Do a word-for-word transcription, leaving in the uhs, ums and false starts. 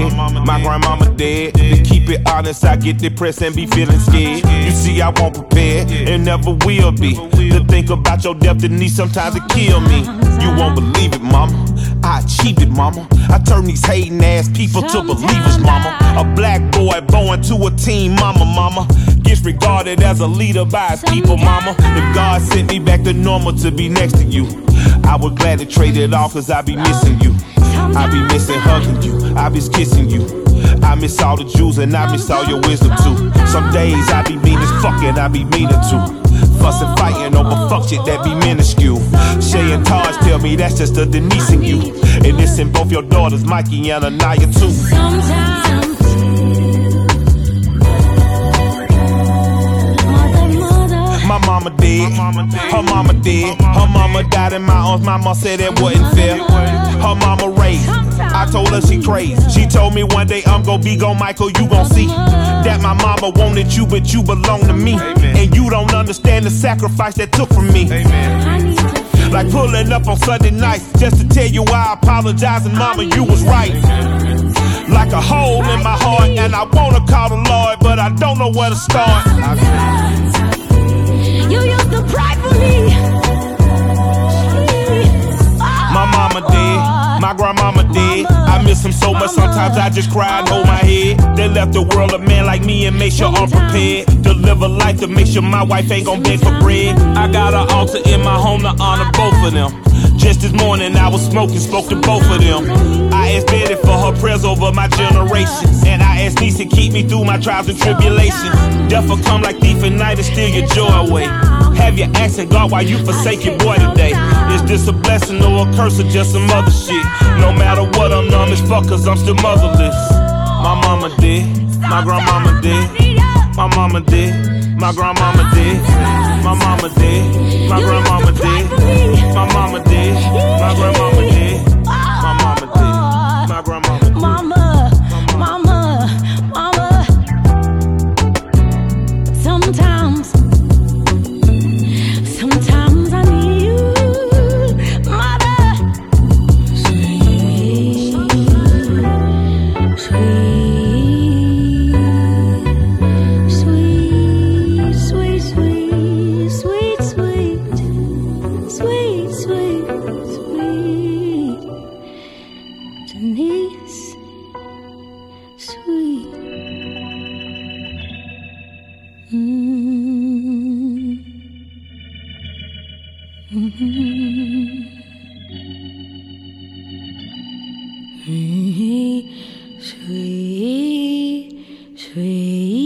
dead. My grandmama dead. To keep it honest, I get depressed and be feeling scared. You see, I won't prepare and never will be. To think about your destiny, sometimes it kill me. You won't believe it, mama. I achieved it, mama. I turn these hating ass people to believers, mama. A black boy born to a teen, mama, mama. Gets regarded as a leader by his people, mama. If God sent me back to normal to be next to you, I would gladly trade it all, cause I be missing you. I be missing hugging you, I be kissing you. I miss all the jewels and I miss all your wisdom too. Some days I be mean as fuck and I be meaner too. Fussing, fighting over fuck shit that be minuscule. Shay and Taj tell me that's just a Denise in you. And it's in both your daughters, Mikey and Anaya too. Sometimes my mama dead, her mama dead. Her mama died in my arms, my mama said that wasn't fair. Her mama raised, I told her she crazy. She told me one day I'm gon' be gone, Michael, you gon' see that my mama wanted you, but you belong to me. And you don't understand the sacrifice that took from me. Like pulling up on Sunday nights just to tell you why I apologize, and mama, you was right. Like a hole in my heart, and I wanna call the Lord, but I don't know where to start. you used to cry for me. My mama dead, my grandmama dead. I miss them so much, sometimes I just cry and hold my head. They left the world a man like me and make sure I'm prepared to live a life to make sure my wife ain't gon' beg for bread. I got an altar in my home to honor both of them. Just this morning I was smoking, spoke to both of them. I asked Betty for her prayers over my generation, and I asked Niece to keep me through my trials and tribulations. Death will come like thief at night and steal your joy away. Have you asking God why you forsake your boy today? Is this a blessing or a curse or just some other shit? No matter what, I'm numb as fuck cause I'm still motherless. My mama dead, my grandmama dead. My mama dead, my grandmama dead. My mama dead, my grandmama dead. My mama dead, my grandmama dead. My mama dead, my grandmama dead. Mama, mama, mama. Sometimes, sometimes I need you, mother. Sweet, sweet, sweet, sweet, sweet, sweet, sweet, sweet, sweet, Denise, sweet. Mm. Mm-hmm. Sweet, sweet, sweet.